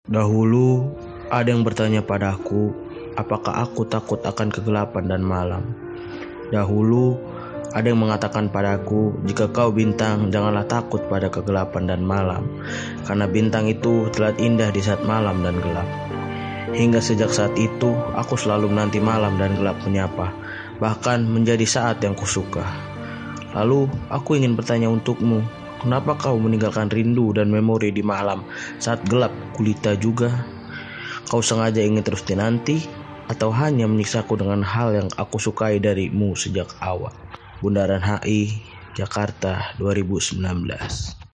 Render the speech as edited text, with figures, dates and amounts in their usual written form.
Dahulu ada yang bertanya padaku, apakah aku takut akan kegelapan dan malam? Dahulu ada yang mengatakan padaku, jika kau bintang, janganlah takut pada kegelapan dan malam, karena bintang itu terlihat indah di saat malam dan gelap. Hingga sejak saat itu, aku selalu menanti malam dan gelap menyapa, bahkan menjadi saat yang kusuka. Lalu, aku ingin bertanya untukmu, kenapa kau meninggalkan rindu dan memori di malam saat gelap gulita juga? Kau sengaja ingin terus dinanti, atau hanya menyiksaku dengan hal yang aku sukai darimu sejak awal? Bundaran HI, Jakarta 2019.